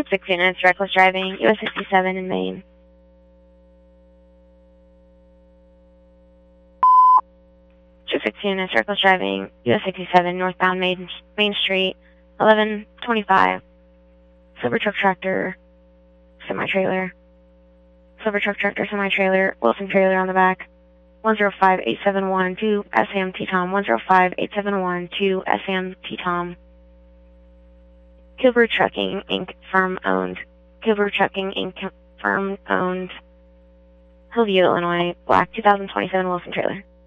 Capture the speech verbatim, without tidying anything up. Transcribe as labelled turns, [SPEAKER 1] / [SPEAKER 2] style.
[SPEAKER 1] six units, reckless driving, U S sixty-seven in Maine. Two six units, reckless driving, U S sixty-seven, northbound Main, Main Street, eleven twenty-five. Silver truck tractor, semi-trailer. Silver truck tractor, semi-trailer, Wilson trailer on the back. one zero five eight seven one to S A M T-Tom, one zero five eight seven one to S A M T-Tom. Kilbrew Trucking, Incorporated, firm owned. Kilbrew Trucking, Incorporated, firm owned. Hillview, Illinois, black two thousand twenty-seven Wilson trailer.